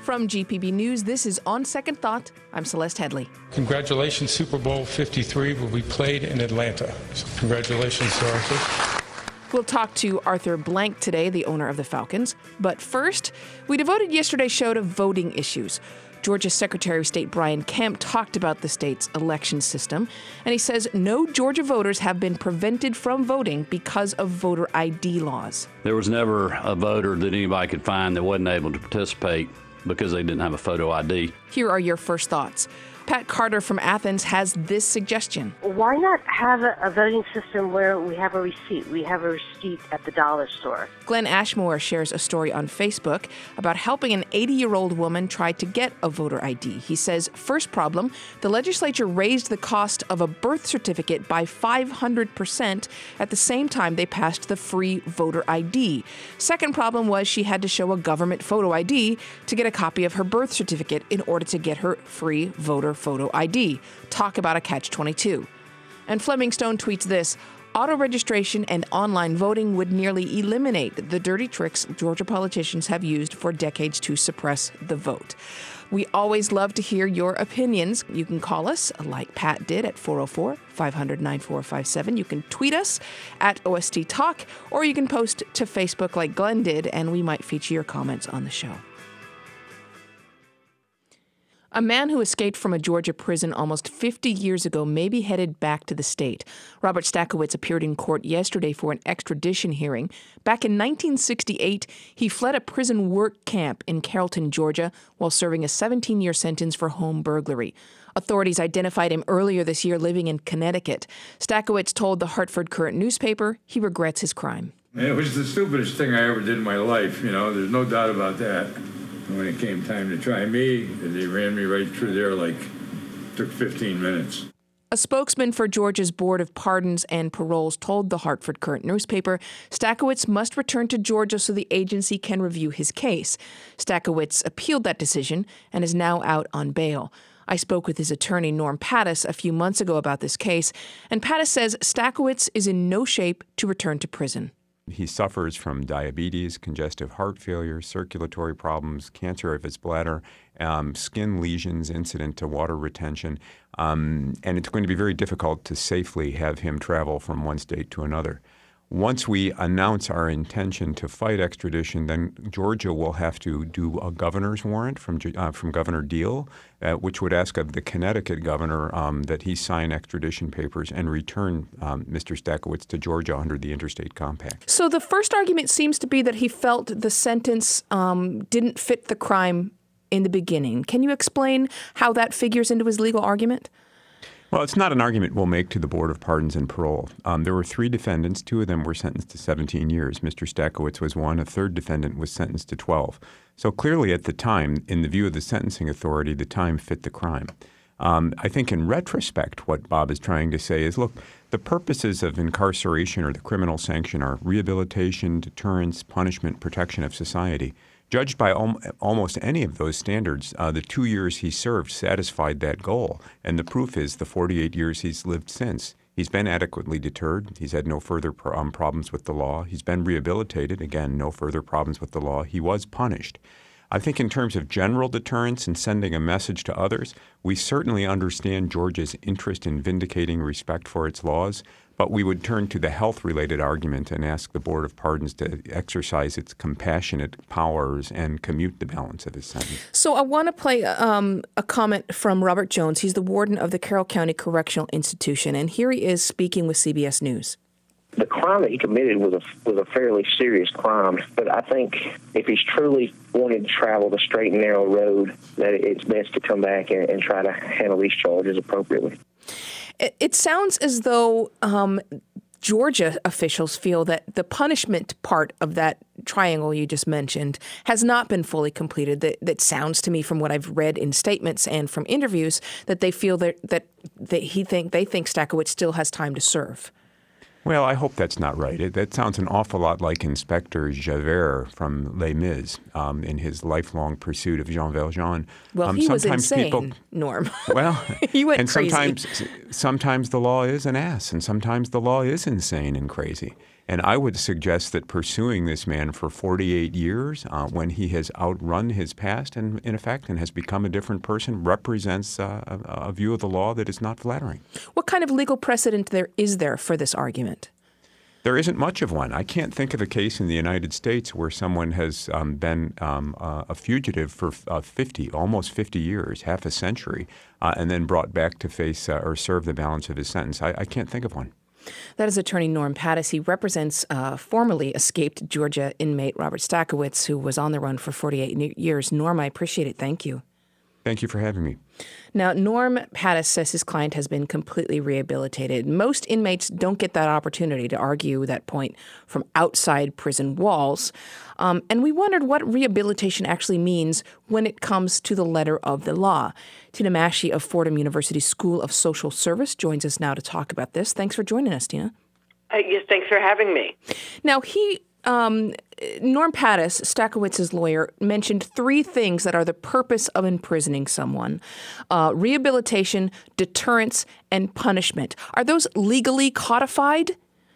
From GPB News, this is On Second Thought. I'm Celeste Headley. Congratulations, Super Bowl 53 will be played in Atlanta. So congratulations to Arthur. We'll talk to Arthur Blank today, the owner of the Falcons. But first, we devoted yesterday's show to voting issues. Georgia's Secretary of State Brian Kemp talked about the state's election system, and he says no Georgia voters have been prevented from voting because of voter ID laws. There was never a voter that anybody could find that wasn't able to participate because they didn't have a photo ID. Here are your first thoughts. Pat Carter from Athens has this suggestion. Why not have a voting system where we have a receipt? We have a receipt at the dollar store. Glenn Ashmore shares a story on Facebook about helping an 80-year-old woman try to get a voter ID. He says, first problem, the legislature raised the cost of a birth certificate by 500% at the same time they passed the free voter ID. Second problem was she had to show a government photo ID to get a copy of her birth certificate in order to get her free voter photo ID. Talk about a catch-22. And Fleming Stone tweets this: auto registration and online voting would nearly eliminate the dirty tricks Georgia politicians have used for decades to suppress the vote. We always love to hear your opinions. You can call us, like Pat did, at 404-500-9457. You can tweet us at OST Talk, or you can post to Facebook like Glenn did, and we might feature your comments on the show. A man who escaped from a Georgia prison almost 50 years ago may be headed back to the state. Robert Stakowicz appeared in court yesterday for an extradition hearing. Back in 1968, he fled a prison work camp in Carrollton, Georgia, while serving a 17-year sentence for home burglary. Authorities identified him earlier this year living in Connecticut. Stakowicz told the Hartford Courant newspaper he regrets his crime. It was the stupidest thing I ever did in my life, there's no doubt about that. When it came time to try me, they ran me right through there took 15 minutes. A spokesman for Georgia's Board of Pardons and Paroles told the Hartford Courant newspaper Stakowicz must return to Georgia so the agency can review his case. Stakowicz appealed that decision and is now out on bail. I spoke with his attorney, Norm Pattis, a few months ago about this case, and Pattis says Stakowicz is in no shape to return to prison. He suffers from diabetes, congestive heart failure, circulatory problems, cancer of his bladder, skin lesions incident to water retention, and it's going to be very difficult to safely have him travel from one state to another. Once we announce our intention to fight extradition, then Georgia will have to do a governor's warrant from Governor Deal, which would ask of the Connecticut governor that he sign extradition papers and return Mr. Stakowicz to Georgia under the Interstate Compact. So the first argument seems to be that he felt the sentence didn't fit the crime in the beginning. Can you explain how that figures into his legal argument? Well, it's not an argument we'll make to the Board of Pardons and Parole. There were 3 defendants. 2 of them were sentenced to 17 years. Mr. Stakowicz was one. A third defendant was sentenced to 12. So clearly at the time, in the view of the sentencing authority, the time fit the crime. I think in retrospect, what Bob is trying to say is, look, the purposes of incarceration or the criminal sanction are rehabilitation, deterrence, punishment, protection of society. Judged by almost any of those standards, the 2 years he served satisfied that goal. And the proof is the 48 years he's lived since. He's been adequately deterred. He's had no further problems with the law. He's been rehabilitated. Again, no further problems with the law. He was punished. I think in terms of general deterrence and sending a message to others, we certainly understand Georgia's interest in vindicating respect for its laws, but we would turn to the health-related argument and ask the Board of Pardons to exercise its compassionate powers and commute the balance of his sentence. So I want to play a comment from Robert Jones. He's the warden of the Carroll County Correctional Institution, and here he is speaking with CBS News. The crime that he committed was a fairly serious crime, but I think if he's truly wanted to travel the straight and narrow road, that it's best to come back and try to handle these charges appropriately. It sounds as though Georgia officials feel that the punishment part of that triangle you just mentioned has not been fully completed. That sounds to me, from what I've read in statements and from interviews, that they feel that they think Stakowicz still has time to serve. Well, I hope that's not right. That sounds an awful lot like Inspector Javert from Les Mis in his lifelong pursuit of Jean Valjean. Well, he was insane, Norm. Well, he went and crazy. Sometimes the law is an ass, and sometimes the law is insane and crazy. And I would suggest that pursuing this man for 48 years, when he has outrun his past and, in effect, and has become a different person, represents a view of the law that is not flattering. What kind of legal precedent is there for this argument? There isn't much of one. I can't think of a case in the United States where someone has been a fugitive for almost 50 years, half a century, and then brought back to face or serve the balance of his sentence. I can't think of one. That is attorney Norm Pattis. He represents formerly escaped Georgia inmate Robert Stakowicz, who was on the run for 48 years. Norm, I appreciate it. Thank you. Thank you for having me. Now, Norm Pattis says his client has been completely rehabilitated. Most inmates don't get that opportunity to argue that point from outside prison walls. And we wondered what rehabilitation actually means when it comes to the letter of the law. Tina Maschie of Fordham University School of Social Service joins us now to talk about this. Thanks for joining us, Tina. Yes, thanks for having me. Now, Norm Pattis, Stakowitz's lawyer, mentioned three things that are the purpose of imprisoning someone: rehabilitation, deterrence, and punishment. Are those legally codified?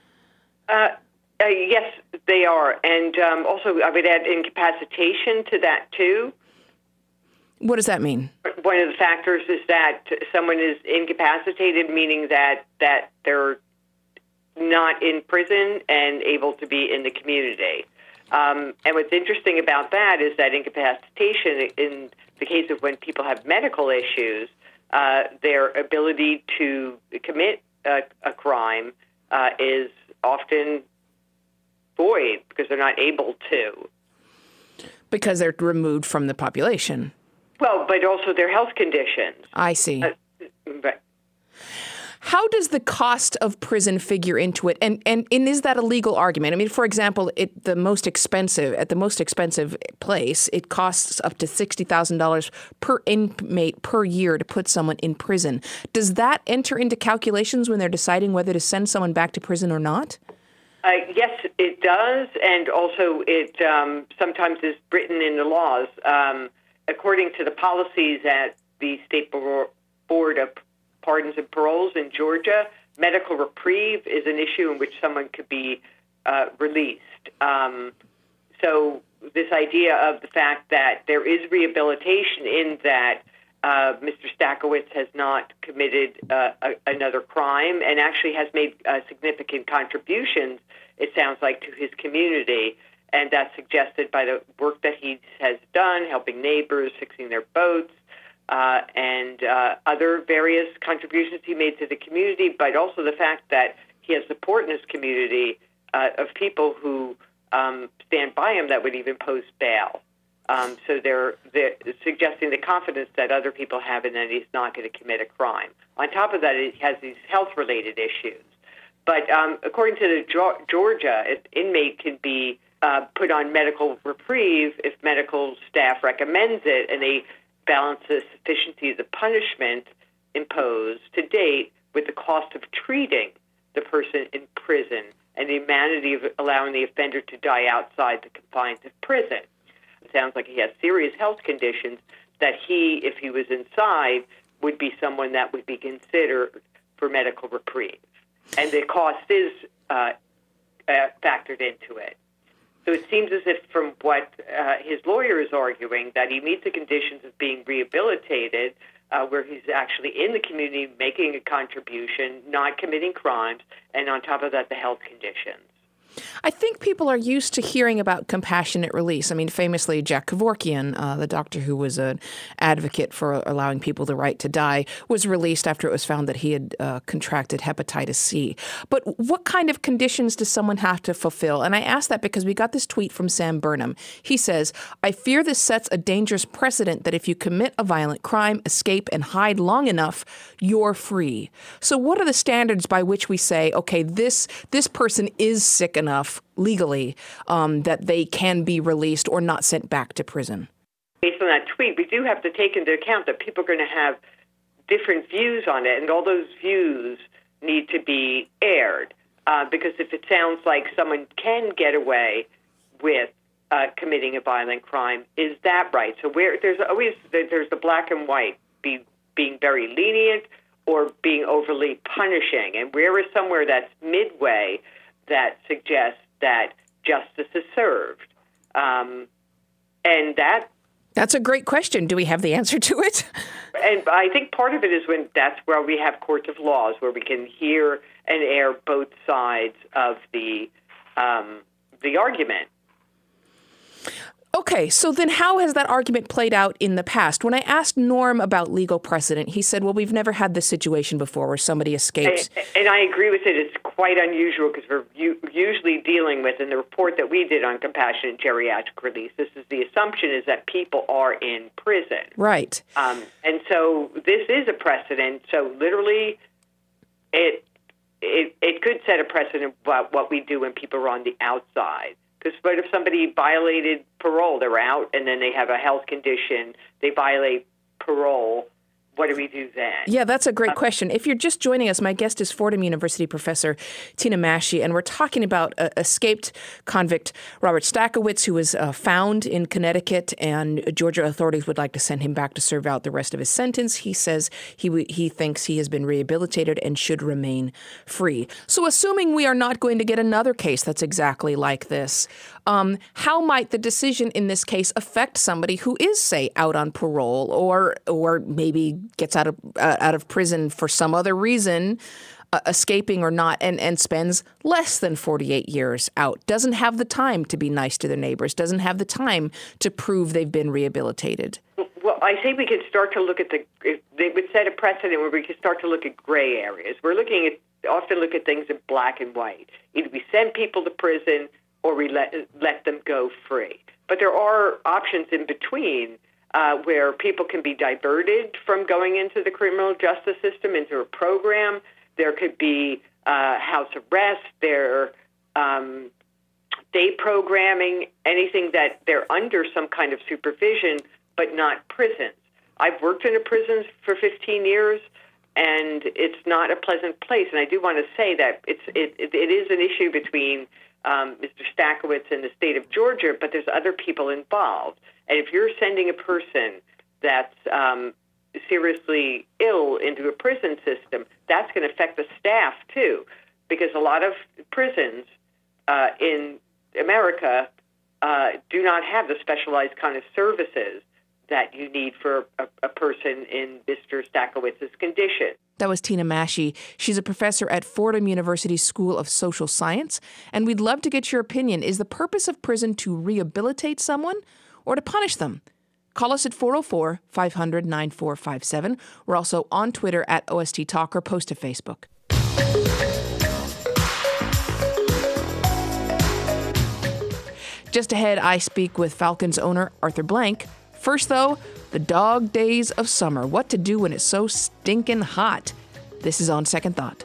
Yes, they are. And also, I would add incapacitation to that, too. What does that mean? One of the factors is that someone is incapacitated, meaning that they're not in prison and able to be in the community. And what's interesting about that is that incapacitation, in the case of when people have medical issues, their ability to commit a crime is often void because they're not able to. Because they're removed from the population. Well, but also their health conditions. I see. Right. How does the cost of prison figure into it? And is that a legal argument? I mean, for example, at the most expensive place, it costs up to $60,000 per inmate per year to put someone in prison. Does that enter into calculations when they're deciding whether to send someone back to prison or not? Yes, it does. And also it sometimes is written in the laws. According to the policies at the State Board of Pardons and Paroles in Georgia, medical reprieve is an issue in which someone could be released. So this idea of the fact that there is rehabilitation in that Mr. Stakowicz has not committed another crime and actually has made significant contributions, it sounds like, to his community. And that's suggested by the work that he has done, helping neighbors, fixing their boats, and other various contributions he made to the community, but also the fact that he has support in his community of people who stand by him that would even post bail. So they're suggesting the confidence that other people have and that he's not going to commit a crime. On top of that, he has these health-related issues. But according to Georgia, an inmate can be put on medical reprieve if medical staff recommends it, and they balance the sufficiency of the punishment imposed to date with the cost of treating the person in prison and the humanity of allowing the offender to die outside the confines of prison. It sounds like he has serious health conditions that he, if he was inside, would be someone that would be considered for medical reprieve. And the cost is factored into it. So it seems as if from what his lawyer is arguing, that he meets the conditions of being rehabilitated, where he's actually in the community making a contribution, not committing crimes, and on top of that, the health conditions. I think people are used to hearing about compassionate release. I mean, famously, Jack Kevorkian, the doctor who was an advocate for allowing people the right to die, was released after it was found that he had contracted hepatitis C. But what kind of conditions does someone have to fulfill? And I ask that because we got this tweet from Sam Burnham. He says, "I fear this sets a dangerous precedent that if you commit a violent crime, escape, and hide long enough, you're free." So what are the standards by which we say, okay, this person is sick enough legally that they can be released or not sent back to prison? Based on that tweet, we do have to take into account that people are going to have different views on it, and all those views need to be aired. Because if it sounds like someone can get away with committing a violent crime, is that right? So there's the black and white, being very lenient or being overly punishing, and where is somewhere that's midway that suggests that justice is served. And that's a great question. Do we have the answer to it? And I think part of it is when that's where we have courts of laws, where we can hear and air both sides of the argument. Okay, so then how has that argument played out in the past? When I asked Norm about legal precedent, he said, well, we've never had this situation before where somebody escapes. And I agree with it. It's quite unusual because we're usually dealing with, in the report that we did on compassionate geriatric release, the assumption is that people are in prison. Right. And so this is a precedent. So literally it could set a precedent about what we do when people are on the outside. Because what if somebody violated parole? They're out, and then they have a health condition. They violate parole. What do we do then? Yeah, that's a great question. If you're just joining us, my guest is Fordham University professor Tina Maschie, and we're talking about escaped convict Robert Stakowicz, who was found in Connecticut, and Georgia authorities would like to send him back to serve out the rest of his sentence. He says he thinks he has been rehabilitated and should remain free. So assuming we are not going to get another case that's exactly like this, how might the decision in this case affect somebody who is, say, out on parole or maybe gets out of prison for some other reason, escaping or not, and spends less than 48 years out, doesn't have the time to be nice to their neighbors, doesn't have the time to prove they've been rehabilitated? Well, I think we could start to look at they would set a precedent where we could start to look at gray areas. We're often look at things in black and white. Either we send people to prison or we let them go free. But there are options in between where people can be diverted from going into the criminal justice system into a program. There could be house arrest, day programming, anything that they're under some kind of supervision, but not prisons. I've worked in a prison for 15 years, and it's not a pleasant place. And I do want to say that it is an issue between Mr. Stakowicz and the state of Georgia, but there's other people involved. And if you're sending a person that's seriously ill into a prison system, that's going to affect the staff too, because a lot of prisons in America do not have the specialized kind of services that you need for a person in Mr. Stakowitz's condition. That was Tina Maschie. She's a professor at Fordham University School of Social Science, and we'd love to get your opinion. Is the purpose of prison to rehabilitate someone or to punish them? Call us at 404-500-9457. We're also on Twitter at OST Talk or post to Facebook. Just ahead, I speak with Falcons owner Arthur Blank. First, though, the dog days of summer. What to do when it's so stinking hot. This is On Second Thought.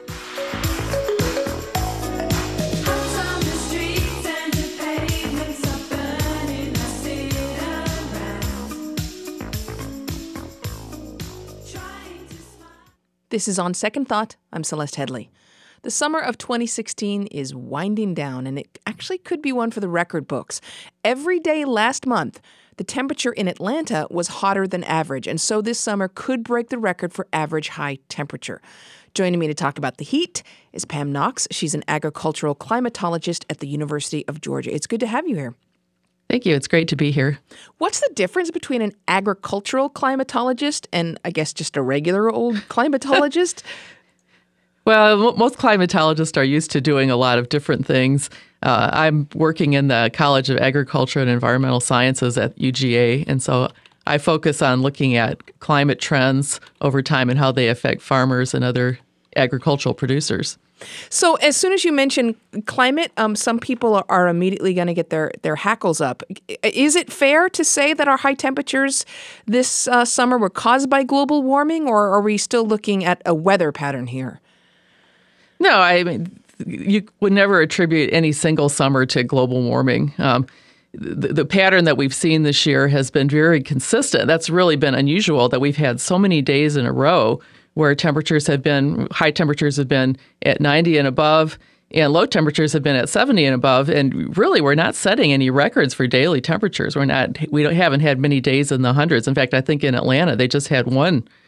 This is On Second Thought. I'm Celeste Headley. The summer of 2016 is winding down, and it actually could be one for the record books. Every day last month, the temperature in Atlanta was hotter than average, and so this summer could break the record for average high temperature. Joining me to talk about the heat is Pam Knox. She's an agricultural climatologist at the University of Georgia. It's good to have you here. Thank you. It's great to be here. What's the difference between an agricultural climatologist and, I guess, just a regular old climatologist? Well, most climatologists are used to doing a lot of different things. I'm working in the College of Agriculture and Environmental Sciences at UGA, and so I focus on looking at climate trends over time and how they affect farmers and other agricultural producers. So as soon as you mention climate, some people are immediately going to get their hackles up. Is it fair to say that our high temperatures this summer were caused by global warming, or are we still looking at a weather pattern here? No, I mean, you would never attribute any single summer to global warming. The pattern that we've seen this year has been very consistent. That's really been unusual that we've had so many days in a row where high temperatures have been at 90 and above, and low temperatures have been at 70 and above. And really, we're not setting any records for daily temperatures. We haven't had many days in the hundreds. In fact, I think in Atlanta, they just had one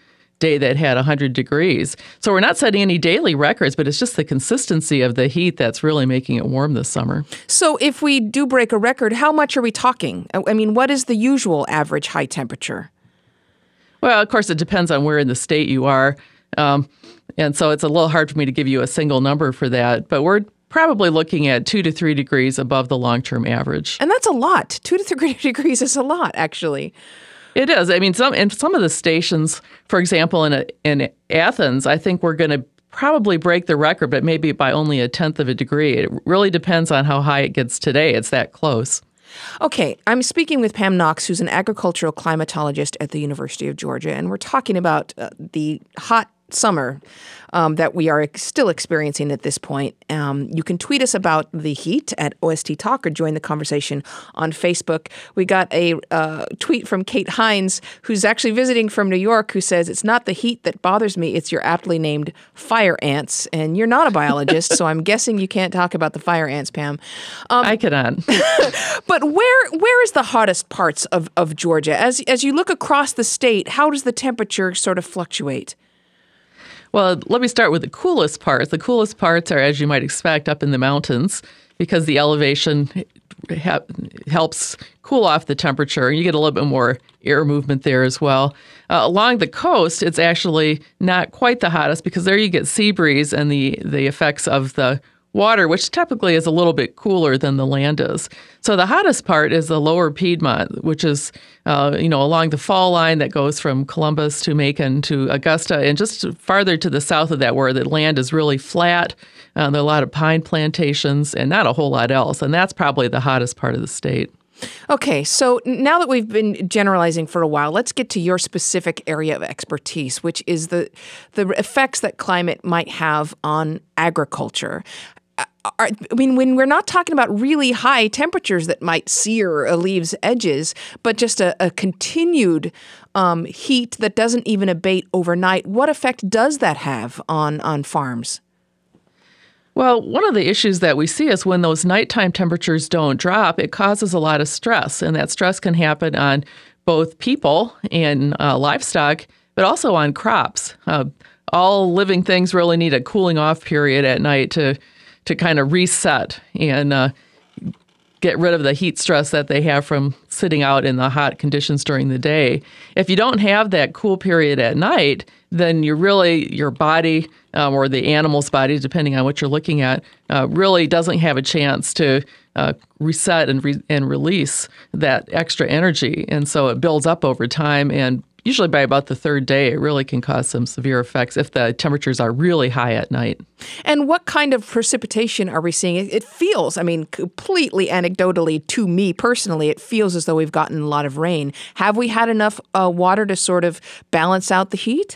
day that had 100 degrees. So we're not setting any daily records, but it's just the consistency of the heat that's really making it warm this summer. So if we do break a record, how much are we talking? I mean, what is the usual average high temperature? Well, of course, it depends on where in the state you are. And so it's a little hard for me to give you a single number for that. But we're probably looking at 2 to 3 degrees above the long-term average. And that's a lot. 2 to 3 degrees is a lot, actually. It is. I mean, some of the stations, for example, in Athens, I think we're going to probably break the record, but maybe by only 1/10 of a degree. It really depends on how high it gets today. It's that close. Okay, I'm speaking with Pam Knox, who's an agricultural climatologist at the University of Georgia, and we're talking about the hot summer that we are still experiencing at this point. You can tweet us about the heat at OST Talk or join the conversation on Facebook. We got a tweet from Kate Hines, who's actually visiting from New York, who says, "It's not the heat that bothers me, it's your aptly named fire ants." And you're not a biologist, so I'm guessing you can't talk about the fire ants, Pam. I cannot. But where is the hottest parts of Georgia? As you look across the state, how does the temperature sort of fluctuate? Well, let me start with the coolest parts. The coolest parts are, as you might expect, up in the mountains because the elevation helps cool off the temperature. And you get a little bit more air movement there as well. Along the coast, it's actually not quite the hottest because there you get sea breeze and the effects of the water, which typically is a little bit cooler than the land is. So the hottest part is the lower Piedmont, which is, along the fall line that goes from Columbus to Macon to Augusta, and just farther to the south of that where the land is really flat. There are a lot of pine plantations and not a whole lot else. And that's probably the hottest part of the state. Okay, so now that we've been generalizing for a while, let's get to your specific area of expertise, which is the effects that climate might have on agriculture. When we're not talking about really high temperatures that might sear a leaf's edges, but just a continued heat that doesn't even abate overnight, what effect does that have on farms? Well, one of the issues that we see is when those nighttime temperatures don't drop, it causes a lot of stress. And that stress can happen on both people and livestock, but also on crops. All living things really need a cooling off period at night to kind of reset and get rid of the heat stress that they have from sitting out in the hot conditions during the day. If you don't have that cool period at night, then your body or the animal's body, depending on what you're looking at, really doesn't have a chance to reset and release that extra energy. And so it builds up over time, and usually by about the third day, it really can cause some severe effects if the temperatures are really high at night. And what kind of precipitation are we seeing? It feels, completely anecdotally to me personally, it feels as though we've gotten a lot of rain. Have we had enough water to sort of balance out the heat?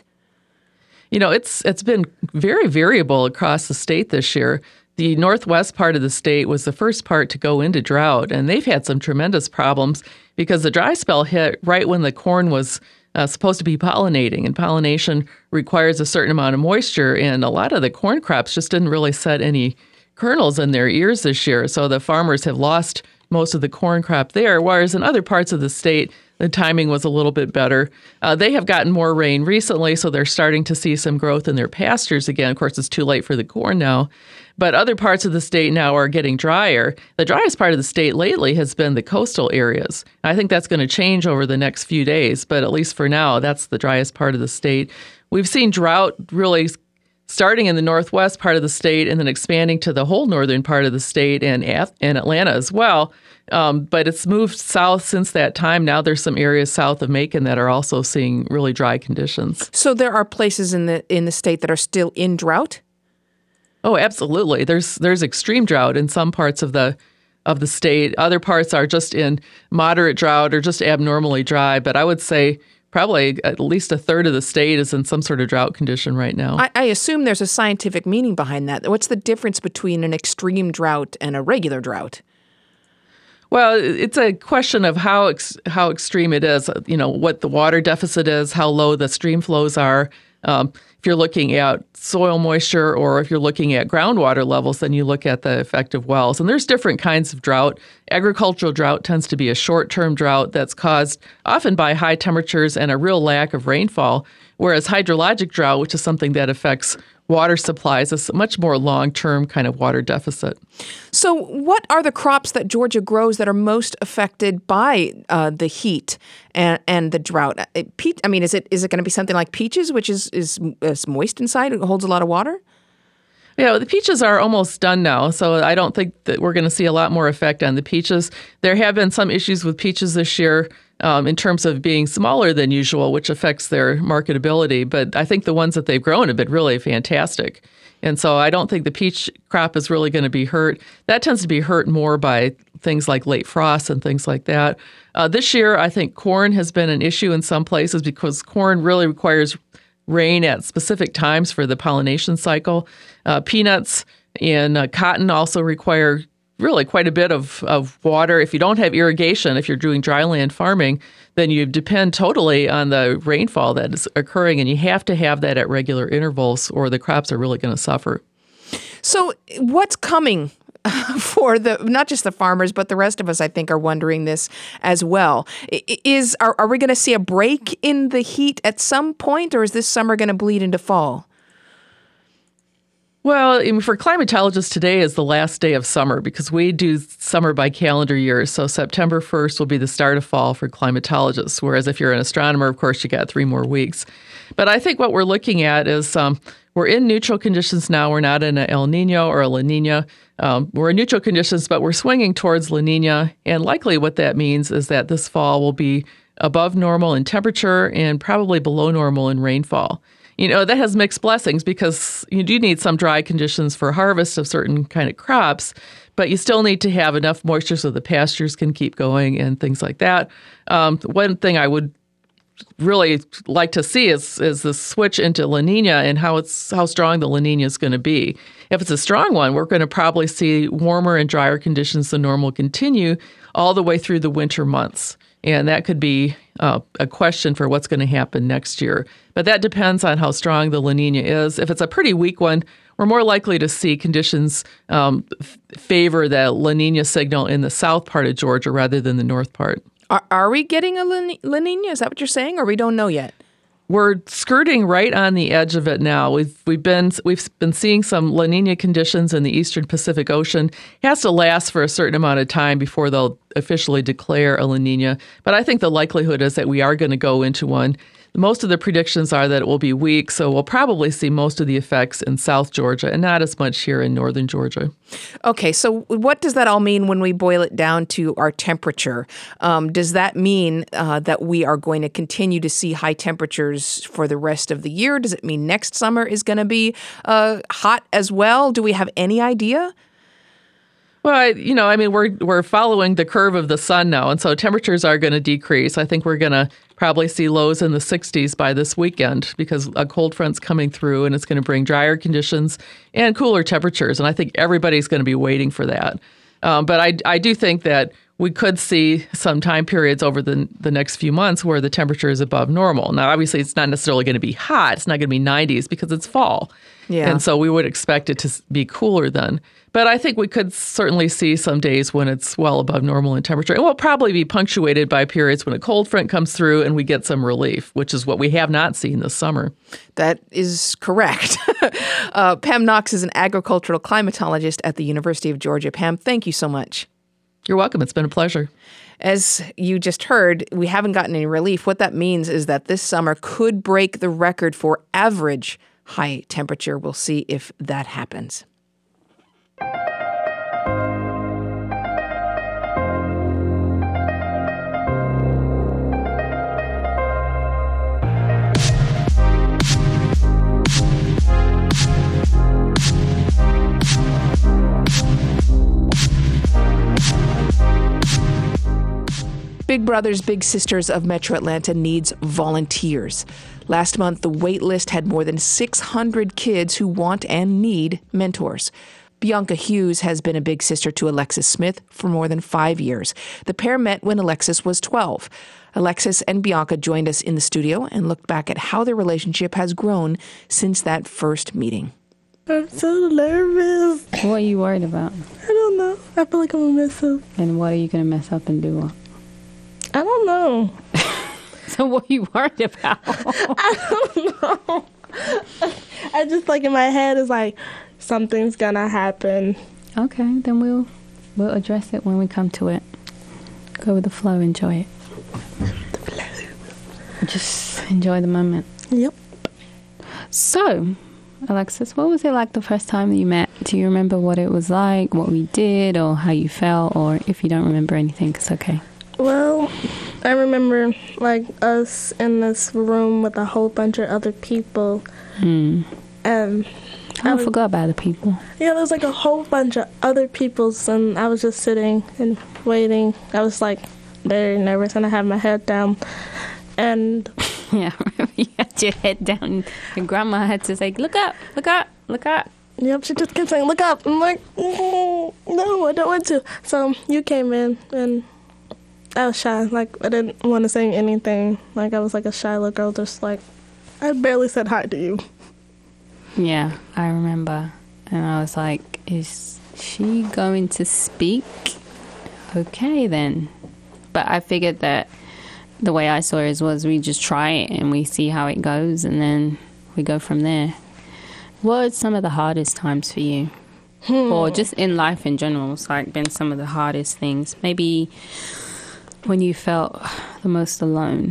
It's been very variable across the state this year. The northwest part of the state was the first part to go into drought, and they've had some tremendous problems because the dry spell hit right when the corn was supposed to be pollinating, and pollination requires a certain amount of moisture, and a lot of the corn crops just didn't really set any kernels in their ears this year, so the farmers have lost most of the corn crop there, whereas in other parts of the state, the timing was a little bit better. They have gotten more rain recently, so they're starting to see some growth in their pastures again. Of course, it's too late for the corn now. But other parts of the state now are getting drier. The driest part of the state lately has been the coastal areas. I think that's going to change over the next few days, but at least for now, that's the driest part of the state. We've seen drought really starting in the northwest part of the state and then expanding to the whole northern part of the state and Atlanta as well. But it's moved south since that time. Now there's some areas south of Macon that are also seeing really dry conditions. So there are places in the state that are still in drought? Oh, absolutely. There's extreme drought in some parts of the state. Other parts are just in moderate drought or just abnormally dry. But I would say probably at least a third of the state is in some sort of drought condition right now. I assume there's a scientific meaning behind that. What's the difference between an extreme drought and a regular drought? Well, it's a question of how extreme it is, what the water deficit is, how low the stream flows are. If you're looking at soil moisture or if you're looking at groundwater levels, then you look at the effect of wells. And there's different kinds of drought. Agricultural drought tends to be a short-term drought that's caused often by high temperatures and a real lack of rainfall, whereas hydrologic drought, which is something that affects water supplies, is a much more long-term kind of water deficit. So what are the crops that Georgia grows that are most affected by the heat and the drought? Is it going to be something like peaches, which is moist inside, it holds a lot of water? Yeah, the peaches are almost done now, so I don't think that we're going to see a lot more effect on the peaches. There have been some issues with peaches this year in terms of being smaller than usual, which affects their marketability. But I think the ones that they've grown have been really fantastic. And so I don't think the peach crop is really going to be hurt. That tends to be hurt more by things like late frost and things like that. This year, I think corn has been an issue in some places because corn really requires rain at specific times for the pollination cycle. Peanuts and cotton also require really quite a bit of water. If you don't have irrigation, if you're doing dryland farming, then you depend totally on the rainfall that is occurring, and you have to have that at regular intervals or the crops are really going to suffer. So what's coming for not just the farmers, but the rest of us, I think, are wondering this as well. Are we going to see a break in the heat at some point, or is this summer going to bleed into fall? Well, for climatologists, today is the last day of summer because we do summer by calendar years. So September 1st will be the start of fall for climatologists, whereas if you're an astronomer, of course, you got 3 more weeks. But I think what we're looking at is we're in neutral conditions now. We're not in an El Nino or a La Nina. We're in neutral conditions, but we're swinging towards La Nina. And likely what that means is that this fall will be above normal in temperature and probably below normal in rainfall. That has mixed blessings because you do need some dry conditions for harvest of certain kind of crops, but you still need to have enough moisture so the pastures can keep going and things like that. One thing I would really like to see is the switch into La Nina and how strong the La Nina is going to be. If it's a strong one, we're going to probably see warmer and drier conditions than normal continue all the way through the winter months. And that could be a question for what's going to happen next year. But that depends on how strong the La Nina is. If it's a pretty weak one, we're more likely to see conditions favor the La Nina signal in the south part of Georgia rather than the north part. Are we getting a La Nina? Is that what you're saying, or we don't know yet? We're skirting right on the edge of it now. We've been seeing some La Nina conditions in the eastern Pacific Ocean. It has to last for a certain amount of time before they'll officially declare a La Nina. But I think the likelihood is that we are going to go into one. Most of the predictions are that it will be weak, so we'll probably see most of the effects in South Georgia and not as much here in northern Georgia. Okay, so what does that all mean when we boil it down to our temperature? Does that mean that we are going to continue to see high temperatures for the rest of the year? Does it mean next summer is going to be hot as well? Do we have any idea? Well, we're following the curve of the sun now, and so temperatures are going to decrease. I think we're going to probably see lows in the 60s by this weekend because a cold front's coming through, and it's going to bring drier conditions and cooler temperatures, and I think everybody's going to be waiting for that. But I do think that we could see some time periods over the next few months where the temperature is above normal. Now, obviously, it's not necessarily going to be hot. It's not going to be 90s because it's fall. Yeah. And so we would expect it to be cooler then. But I think we could certainly see some days when it's well above normal in temperature. It will probably be punctuated by periods when a cold front comes through and we get some relief, which is what we have not seen this summer. That is correct. Pam Knox is an agricultural climatologist at the University of Georgia. Pam, thank you so much. You're welcome. It's been a pleasure. As you just heard, we haven't gotten any relief. What that means is that this summer could break the record for average high temperature. We'll see if that happens. Big Brothers Big Sisters of Metro Atlanta needs volunteers. Last month, the wait list had more than 600 kids who want and need mentors. Bianca Hughes has been a big sister to Alexis Smith for more than 5 years. The pair met when Alexis was 12. Alexis and Bianca joined us in the studio and looked back at how their relationship has grown since that first meeting. I'm so nervous. What are you worried about? I don't know. I feel like I'm going to mess up. And what are you going to mess up and do? I don't know. So what are you worried about? I don't know. I just like in my head is like something's gonna happen. Okay, then we'll address it when we come to it. Go with the flow, enjoy it. The flow. Just enjoy the moment. Yep. So, Alexis, what was it like the first time that you met? Do you remember what it was like, what we did, or how you felt, or if you don't remember anything, it's okay. Well, I remember like us in this room with a whole bunch of other people. And I forgot about the people. Yeah, there was like a whole bunch of other people, and I was just sitting and waiting. I was like very nervous, and I had my head down. And yeah, you had your head down. And Grandma had to say, "Look up, look up, look up." Yep, she just kept saying, "Look up." I'm like, no, I don't want to. So you came in, and I was shy. Like, I didn't want to say anything. Like, I was like a shy little girl, just like, I barely said hi to you. Yeah, I remember. And I was like, is she going to speak? Okay, then. But I figured that the way I saw it was we just try it and we see how it goes, and then we go from there. What are some of the hardest times for you? Or just in life in general, it's like been some of the hardest things? Maybe when you felt the most alone?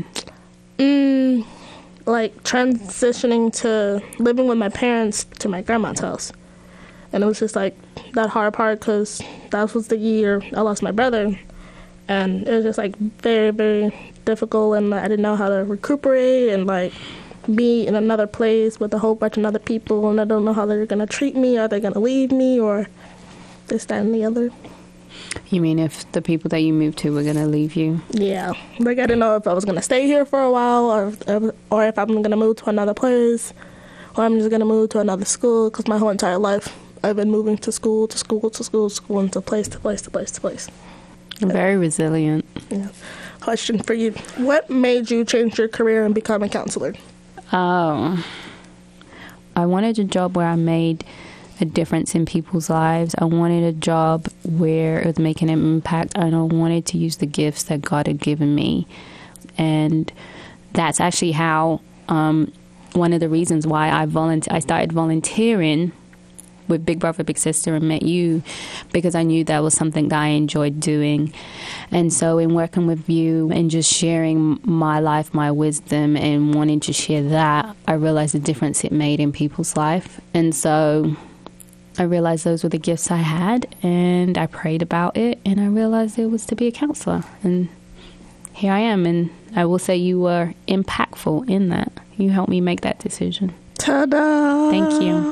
Like transitioning to living with my parents to my grandma's house. And it was just like that hard part because that was the year I lost my brother. And it was just like very, very difficult, and I didn't know how to recuperate and like be in another place with a whole bunch of other people, and I don't know how they're going to treat me. Are they going to leave me or this, that, and the other? You mean if the people that you moved to were going to leave you? Yeah. Like, I didn't know if I was going to stay here for a while or if I'm going to move to another place or I'm just going to move to another school, because my whole entire life I've been moving to school, to school, to school, to school, and to place, to place, to place, to place. Very resilient. Yeah. Question for you. What made you change your career and become a counselor? Oh. I wanted a job where I made a difference in people's lives. I wanted a job where it was making an impact, and I wanted to use the gifts that God had given me. And that's actually how one of the reasons why I started volunteering with Big Brother, Big Sister and met you, because I knew that was something that I enjoyed doing. And so in working with you and just sharing my life, my wisdom, and wanting to share that, I realized the difference it made in people's life. And so I realized those were the gifts I had, and I prayed about it, and I realized it was to be a counselor. And here I am, and I will say you were impactful in that. You helped me make that decision. Ta-da! Thank you.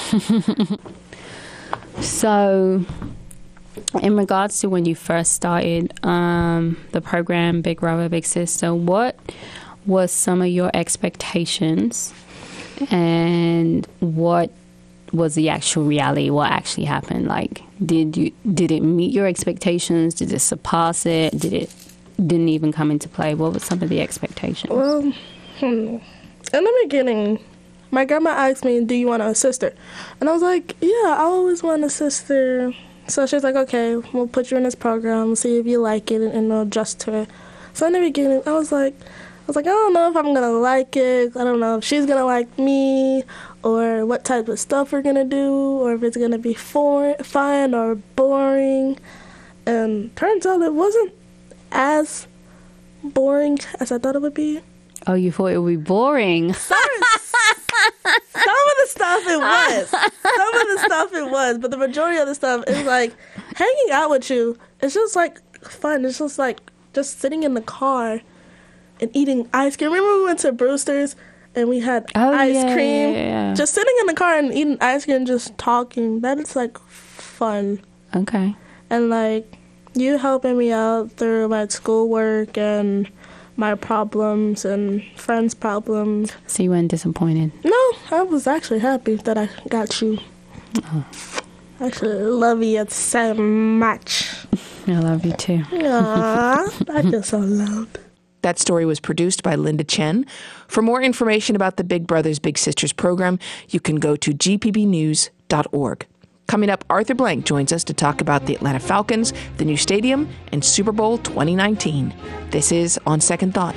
So, in regards to when you first started the program, Big Brother, Big Sister, what was some of your expectations, and what was the actual reality? What actually happened? Like, did it meet your expectations? Did it surpass it? Didn't even come into play? What were some of the expectations? Well, in the beginning, my grandma asked me, do you want a sister? And I was like, yeah, I always want a sister. So she's like, okay, we'll put you in this program, see if you like it, and adjust to it. So in the beginning, I was like, I don't know if I'm going to like it. I don't know if she's going to like me, or what type of stuff we're going to do, or if it's going to be fun or boring. And turns out it wasn't as boring as I thought it would be. Oh, you thought it would be boring? Some of the stuff it was. Some of the stuff it was. But the majority of the stuff is like hanging out with you. It's just like fun. It's just like just sitting in the car and eating ice cream. Remember we went to Brewster's and we had ice cream? Yeah. Just sitting in the car and eating ice cream and just talking. That is like fun. Okay. And like you helping me out through my schoolwork and my problems and friends' problems. So you weren't disappointed? No, I was actually happy that I got you. Oh, Actually, love you so much. I love you too. Aww, I feel so loved. That story was produced by Linda Chen. For more information about the Big Brothers Big Sisters program, you can go to gpbnews.org. Coming up, Arthur Blank joins us to talk about the Atlanta Falcons, the new stadium, and Super Bowl 2019. This is On Second Thought.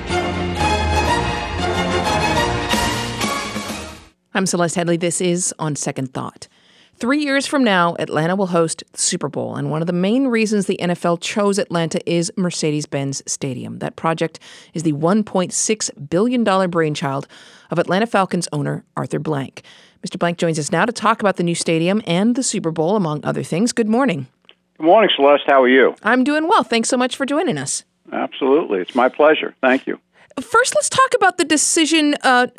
I'm Celeste Headley. This is On Second Thought. 3 years from now, Atlanta will host the Super Bowl, and one of the main reasons the NFL chose Atlanta is Mercedes-Benz Stadium. That project is the $1.6 billion brainchild of Atlanta Falcons owner Arthur Blank. Mr. Blank joins us now to talk about the new stadium and the Super Bowl, among other things. Good morning. Good morning, Celeste. How are you? I'm doing well. Thanks so much for joining us. Absolutely. It's my pleasure. Thank you. First, let's talk about the decision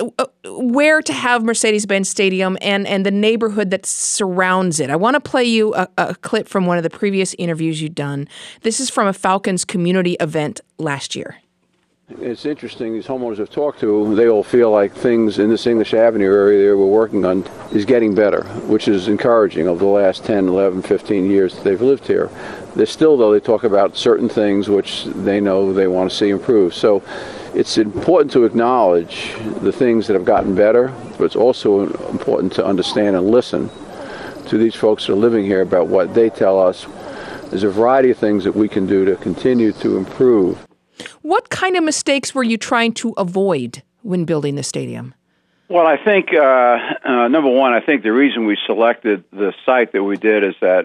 where to have Mercedes-Benz Stadium and the neighborhood that surrounds it. I want to play you a clip from one of the previous interviews you've done. This is from a Falcons community event last year. It's interesting, these homeowners I've talked to, they all feel like things in this English Avenue area they were working on is getting better, which is encouraging over the last 10, 11, 15 years that they've lived here. They're still, though, they talk about certain things which they know they want to see improve. So it's important to acknowledge the things that have gotten better, but it's also important to understand and listen to these folks that are living here about what they tell us. There's a variety of things that we can do to continue to improve. What kind of mistakes were you trying to avoid when building the stadium? Well, I think, number one, I think the reason we selected the site that we did is that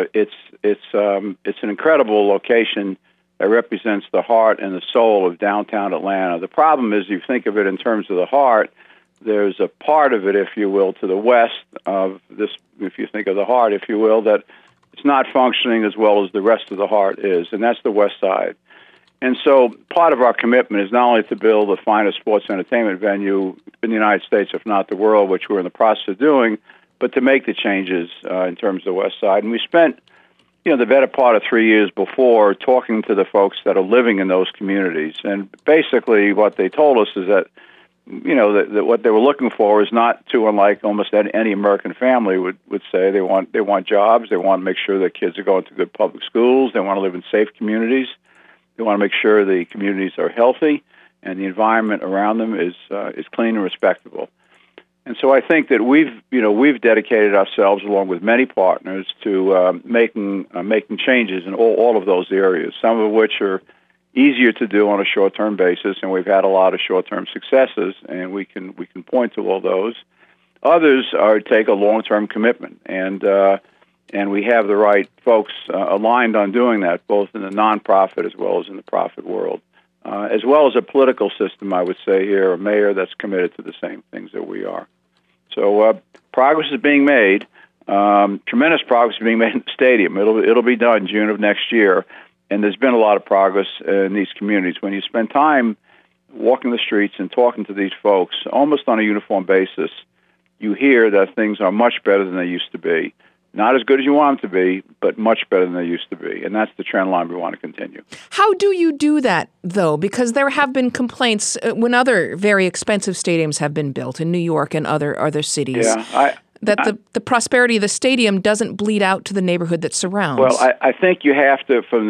it's an incredible location that represents the heart and the soul of downtown Atlanta. The problem is, you think of it in terms of the heart, there's a part of it, if you will, to the west of this, if you think of the heart, if you will, that it's not functioning as well as the rest of the heart is, and that's the west side. And so part of our commitment is not only to build the finest sports entertainment venue in the United States, if not the world, which we're in the process of doing, but to make the changes in terms of the west side. And we spent, the better part of 3 years before talking to the folks that are living in those communities. And basically what they told us is that, that what they were looking for is not too unlike almost any American family would say. They want jobs. They want to make sure their kids are going to good public schools. They want to live in safe communities. They want to make sure the communities are healthy and the environment around them is clean and respectable. And so I think that we've dedicated ourselves, along with many partners, to making changes in all of those areas. Some of which are easier to do on a short-term basis, and we've had a lot of short-term successes, and we can point to all those. Others take a long-term commitment, and we have the right folks aligned on doing that, both in the nonprofit as well as in the profit world, as well as a political system, I would say here, a mayor that's committed to the same things that we are. So progress is being made. Tremendous progress is being made in the stadium. It'll be done June of next year, and there's been a lot of progress in these communities. When you spend time walking the streets and talking to these folks, almost on a uniform basis, you hear that things are much better than they used to be. Not as good as you want them to be, but much better than they used to be. And that's the trend line we want to continue. How do you do that, though? Because there have been complaints when other very expensive stadiums have been built in New York and other cities. Yeah, that the prosperity of the stadium doesn't bleed out to the neighborhood that surrounds. Well, I think you have to, from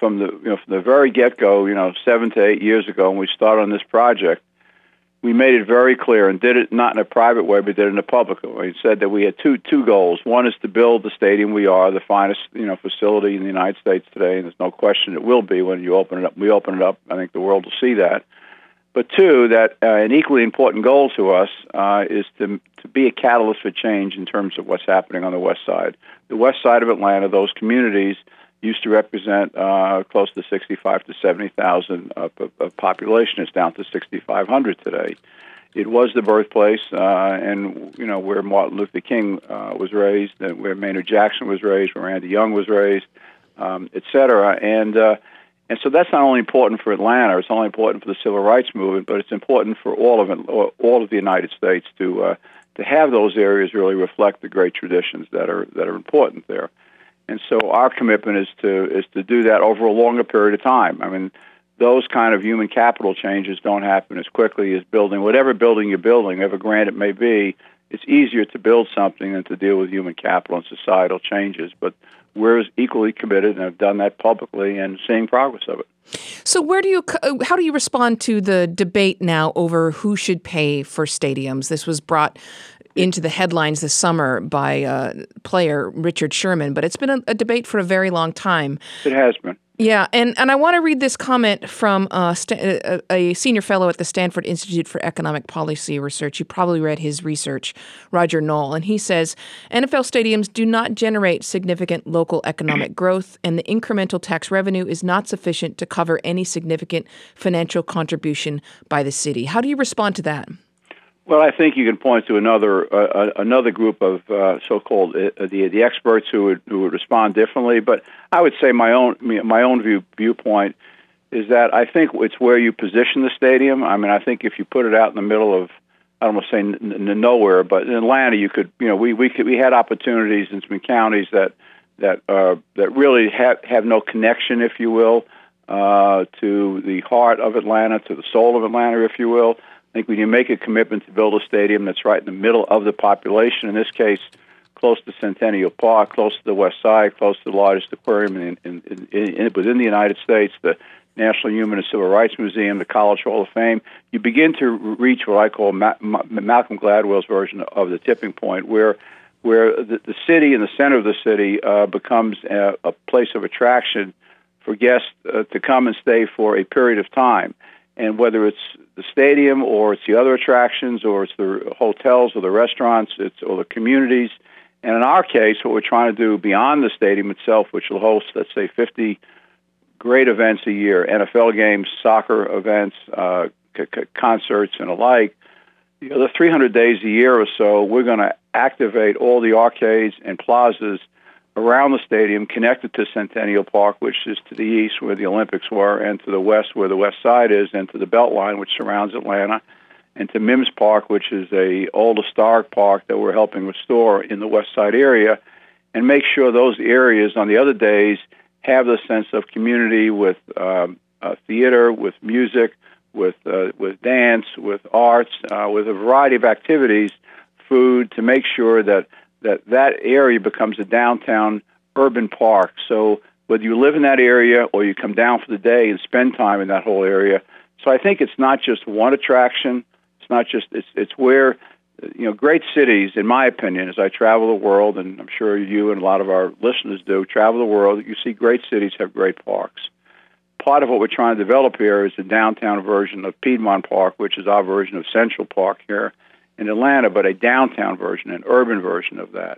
the very get-go, 7 to 8 years ago when we started on this project, we made it very clear and did it not in a private way, but did it in a public way. We said that we had two goals. One is to build the stadium. We are the finest, facility in the United States today, and there's no question it will be when you open it up. We open it up. I think the world will see that. But two, that an equally important goal to us is to be a catalyst for change in terms of what's happening on the west side. The west side of Atlanta, those communities used to represent close to 65 to 70,000 of population. It's down to 6,500 today. It was the birthplace, and where Martin Luther King was raised, and where Maynard Jackson was raised, where Randy Young was raised, et cetera. And so that's not only important for Atlanta; it's only important for the civil rights movement, but it's important for all of the United States to have those areas really reflect the great traditions that are important there. And so our commitment is to do that over a longer period of time. I mean, those kind of human capital changes don't happen as quickly as building whatever building you're building, however grand it may be. it's easier to build something than to deal with human capital and societal changes. But we're equally committed and have done that publicly and seeing progress of it. So how do you respond to the debate now over who should pay for stadiums? This was brought into the headlines this summer by player Richard Sherman, but it's been a debate for a very long time. It has been. Yeah, and I want to read this comment from a senior fellow at the Stanford Institute for Economic Policy Research. You probably read his research, Roger Knoll, and he says, NFL stadiums do not generate significant local economic growth, and the incremental tax revenue is not sufficient to cover any significant financial contribution by the city. How do you respond to that? Well, I think you can point to another group of so-called the experts who would respond differently. But I would say my own viewpoint is that I think it's where you position the stadium. I mean, I think if you put it out in the middle of, I don't want to say nowhere, but in Atlanta, you could, we had opportunities in some counties that really have no connection, if you will, to the heart of Atlanta, to the soul of Atlanta, if you will. I think when you make a commitment to build a stadium that's right in the middle of the population, in this case, close to Centennial Park, close to the West Side, close to the largest aquarium within the United States, the National Human and Civil Rights Museum, the College Hall of Fame, you begin to reach what I call Malcolm Gladwell's version of the tipping point, where the city and the center of the city becomes a place of attraction for guests to come and stay for a period of time. And whether it's the stadium or it's the other attractions or it's the hotels or the restaurants or the communities. And in our case, what we're trying to do beyond the stadium itself, which will host, let's say, 50 great events a year, NFL games, soccer events, concerts, and alike, the other 300 days a year or so, we're going to activate all the arcades and plazas around the stadium, connected to Centennial Park, which is to the east where the Olympics were, and to the west where the West Side is, and to the Beltline, which surrounds Atlanta, and to Mims Park, which is a old historic park that we're helping restore in the West Side area, and make sure those areas on the other days have the sense of community with theater, with music, with dance, with arts, with a variety of activities, food, to make sure that area becomes a downtown urban park. So whether you live in that area or you come down for the day and spend time in that whole area. So I think it's not just one attraction. It's not just, it's where, great cities, in my opinion, as I travel the world, and I'm sure you and a lot of our listeners do, travel the world, you see great cities have great parks. Part of what we're trying to develop here is the downtown version of Piedmont Park, which is our version of Central Park here in Atlanta, but a downtown version, an urban version of that.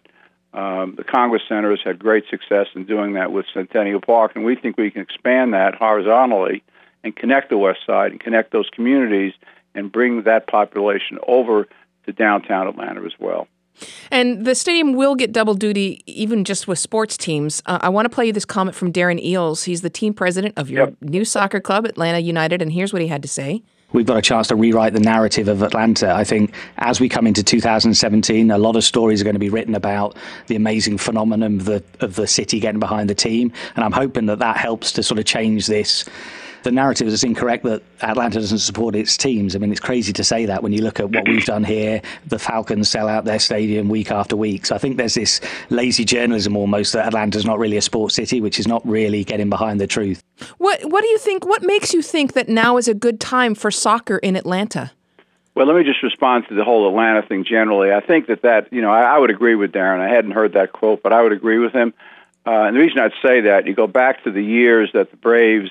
The Congress Center has had great success in doing that with Centennial Park, and we think we can expand that horizontally and connect the West Side and connect those communities and bring that population over to downtown Atlanta as well. And the stadium will get double duty, even just with sports teams. I want to play you this comment from Darren Eales. He's the team president of your new soccer club, Atlanta United, and here's what he had to say. We've got a chance to rewrite the narrative of Atlanta. I think as we come into 2017, a lot of stories are going to be written about the amazing phenomenon of the city getting behind the team. And I'm hoping that helps to sort of change this. The narrative is incorrect that Atlanta doesn't support its teams. I mean, it's crazy to say that when you look at what we've done here. The Falcons sell out their stadium week after week. So I think there's this lazy journalism almost that Atlanta's not really a sports city, which is not really getting behind the truth. What do you think? What makes you think that now is a good time for soccer in Atlanta? Well, let me just respond to the whole Atlanta thing generally. I think that I would agree with Darren. I hadn't heard that quote, but I would agree with him. And the reason I'd say that, you go back to the years that the Braves,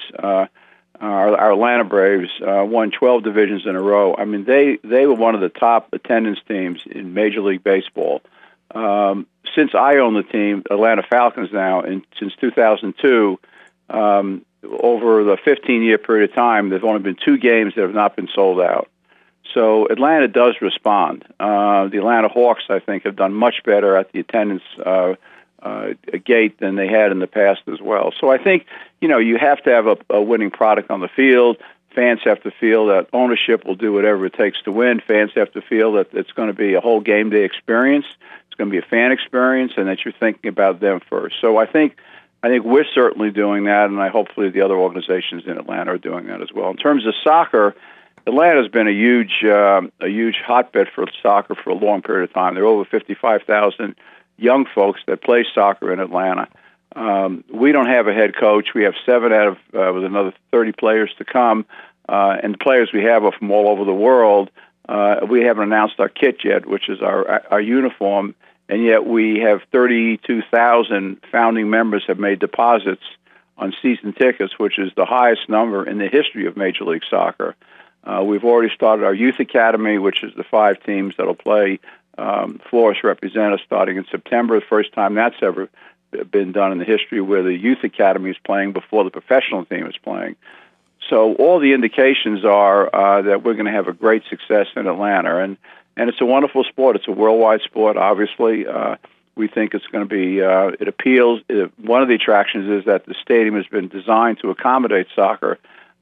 our Atlanta Braves, won 12 divisions in a row. I mean, they were one of the top attendance teams in Major League Baseball. Since I own the team, Atlanta Falcons now, since 2002, over the 15-year period of time, there's only been 2 games that have not been sold out. So Atlanta does respond. The Atlanta Hawks, I think, have done much better at the attendance gate than they had in the past as well. So I think, you have to have a winning product on the field. Fans have to feel that ownership will do whatever it takes to win. Fans have to feel that it's going to be a whole game day experience. It's going to be a fan experience, and that you're thinking about them first. So I think we're certainly doing that, and hopefully the other organizations in Atlanta are doing that as well. In terms of soccer, Atlanta's been a huge hotbed for soccer for a long period of time. There are over 55,000 young folks that play soccer in Atlanta. We don't have a head coach. We have 7 out of with another 30 players to come, and the players we have are from all over the world. We haven't announced our kit yet, which is our uniform, and yet we have 32,000 founding members have made deposits on season tickets, which is the highest number in the history of Major League Soccer. We've already started our youth academy, which is the 5 teams that'll play Flores represent us starting in September. The first time that's ever been done in the history where the youth academy is playing before the professional team is playing. So all the indications are that we're going to have a great success in Atlanta, and it's a wonderful sport. It's a worldwide sport, obviously. We think it's going to be, it appeals. One of the attractions is that the stadium has been designed to accommodate soccer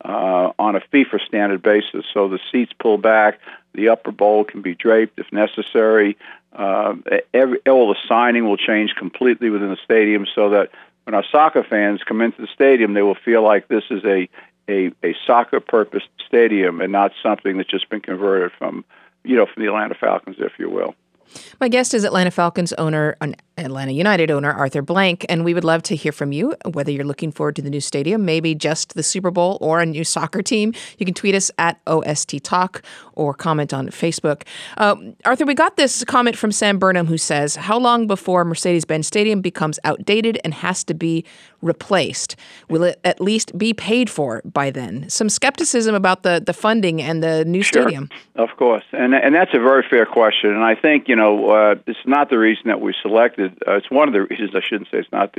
on a FIFA standard basis. So the seats pull back, the upper bowl can be draped if necessary. All the signing will change completely within the stadium so that when our soccer fans come into the stadium, they will feel like this is a soccer-purposed stadium and not something that's just been converted from the Atlanta Falcons, if you will. My guest is Atlanta Falcons owner, Atlanta United owner, Arthur Blank, and we would love to hear from you, whether you're looking forward to the new stadium, maybe just the Super Bowl or a new soccer team. You can tweet us at OST Talk or comment on Facebook. Arthur, we got this comment from Sam Burnham who says, how long before Mercedes-Benz Stadium becomes outdated and has to be replaced? Will it at least be paid for by then? Some skepticism about the funding and the new stadium. Of course, and that's a very fair question, and I think, it's not the reason that we selected. It's one of the reasons. I shouldn't say it's not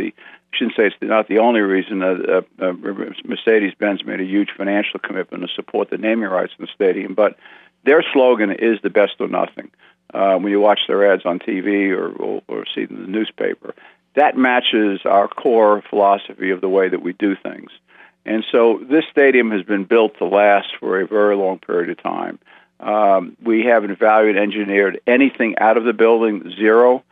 the only reason that Mercedes-Benz made a huge financial commitment to support the naming rights in the stadium. But their slogan is the best or nothing. When you watch their ads on TV or see them in the newspaper, that matches our core philosophy of the way that we do things. And so this stadium has been built to last for a very long period of time. We haven't valued engineered anything out of the building, zero.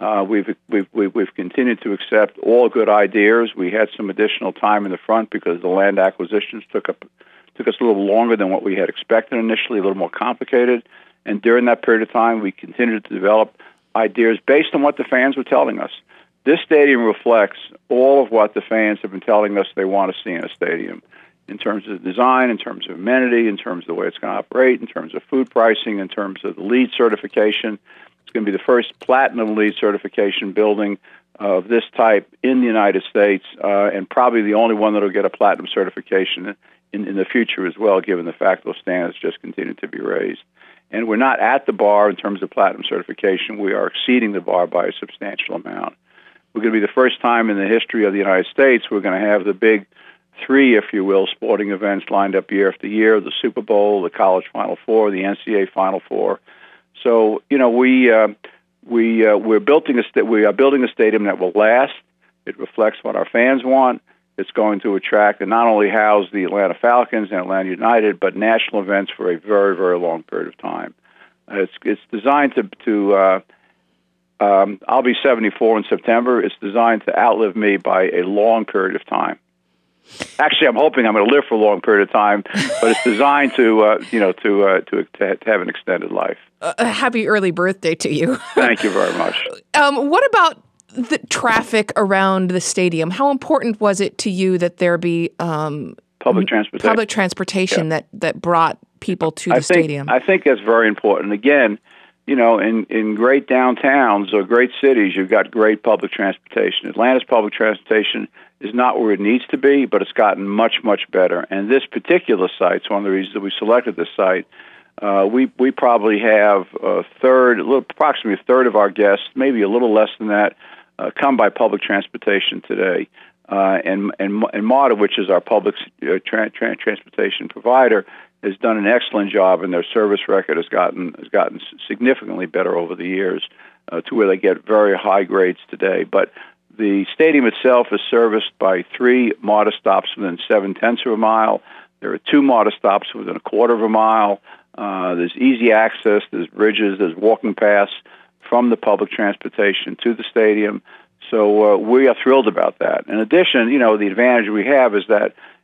We've continued to accept all good ideas. We had some additional time in the front because the land acquisitions took us a little longer than what we had expected initially, a little more complicated. And during that period of time, we continued to develop ideas based on what the fans were telling us. This stadium reflects all of what the fans have been telling us they want to see in a stadium, in terms of design, in terms of amenity, in terms of the way it's going to operate, in terms of food pricing, in terms of the LEED certification. It's going to be the first platinum LEED certification building of this type in the United States, and probably the only one that will get a platinum certification in the future as well, given the fact those standards just continue to be raised. And we're not at the bar in terms of platinum certification. We are exceeding the bar by a substantial amount. We're going to be the first time in the history of the United States we're going to have the big 3, if you will, sporting events lined up year after year: the Super Bowl, the College Final Four, the NCAA Final Four. So, we are building a stadium that will last. It reflects what our fans want. It's going to attract and not only house the Atlanta Falcons and Atlanta United, but national events for a very, very long period of time. It's designed to I'll be 74 in September. It's designed to outlive me by a long period of time. Actually, I'm hoping I'm going to live for a long period of time, but it's designed to have an extended life. Happy early birthday to you. Thank you very much. What about the traffic around the stadium? How important was it to you that there be public transportation that brought people to the stadium? I think that's very important. Again, in great downtowns or great cities, you've got great public transportation. Atlanta's public transportation is not where it needs to be, but it's gotten much, much better. And this particular site, it's one of the reasons that we selected this site. We probably have approximately a third of our guests, maybe a little less than that, come by public transportation today. And MARTA, which is our public transportation provider, has done an excellent job, and their service record has gotten significantly better over the years to where they get very high grades today. But the stadium itself is serviced by 3 MARTA stops within 0.7 of a mile. There are 2 MARTA stops within 1/4 of a mile. There's easy access. There's bridges. There's walking paths from the public transportation to the stadium. So we are thrilled about that. In addition, the advantage we have is that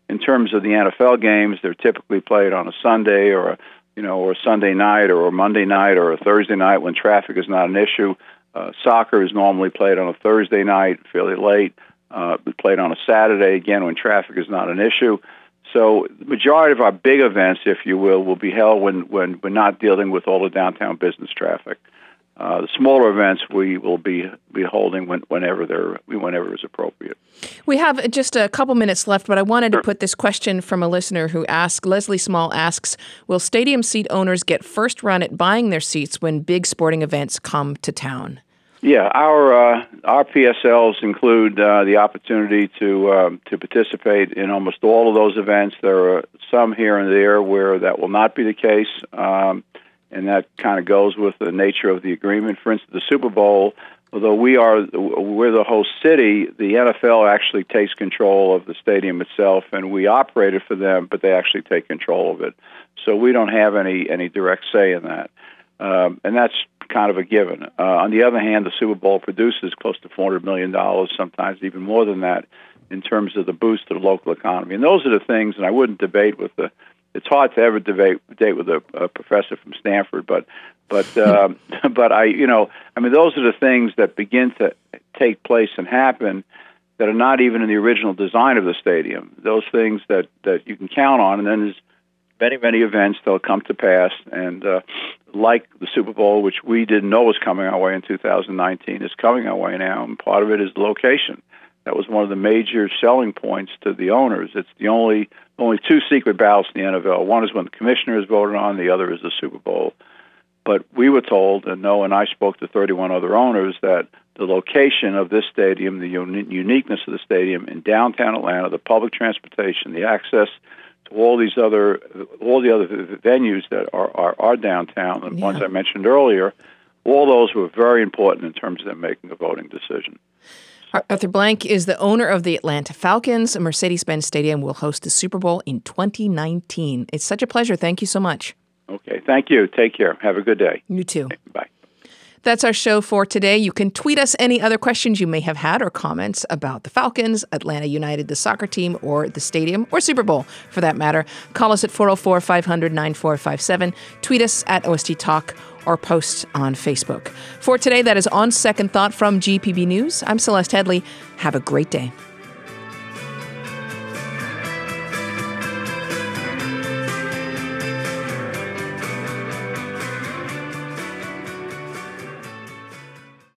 In terms of the NFL games, they're typically played on a Sunday or a Sunday night or a Monday night or a Thursday night when traffic is not an issue. Soccer is normally played on a Thursday night, fairly late. Played on a Saturday, again, when traffic is not an issue. So the majority of our big events, if you will be held when we're not dealing with all the downtown business traffic. The smaller events we will be holding whenever is appropriate. We have just a couple minutes left, but I wanted to put this question from a listener who asked. Leslie Small asks, will stadium seat owners get first run at buying their seats when big sporting events come to town? Yeah, our PSLs include the opportunity to participate in almost all of those events. There are some here and there where that will not be the case. And that kind of goes with the nature of the agreement. For instance, the Super Bowl, although we're the host city, the NFL actually takes control of the stadium itself, and we operate it for them, but they actually take control of it. So we don't have any direct say in that. And that's kind of a given. On the other hand, the Super Bowl produces close to $400 million, sometimes even more than that, in terms of the boost to the local economy. And those are the things, and I wouldn't debate with it's hard to ever debate with a professor from Stanford, but those are the things that begin to take place and happen that are not even in the original design of the stadium. Those things that you can count on, and then there's many events that'll come to pass, and like the Super Bowl, which we didn't know was coming our way in 2019, is coming our way now, and part of it is the location. That was one of the major selling points to the owners. It's the only two secret ballots in the NFL. One is when the commissioners voted on, the other is the Super Bowl. But we were told, and Noah and I spoke to 31 other owners, that the location of this stadium, the uniqueness of the stadium in downtown Atlanta, the public transportation, the access to all the other venues that are downtown, the ones I mentioned earlier, all those were very important in terms of them making a voting decision. Arthur Blank is the owner of the Atlanta Falcons. Mercedes-Benz Stadium will host the Super Bowl in 2019. It's such a pleasure. Thank you so much. Okay, thank you. Take care. Have a good day. You too. Okay, bye. That's our show for today. You can tweet us any other questions you may have had or comments about the Falcons, Atlanta United, the soccer team, or the stadium, or Super Bowl, for that matter. Call us at 404-500-9457. Tweet us at OST Talk or post on Facebook. For today, that is On Second Thought from GPB News. I'm Celeste Headlee. Have a great day.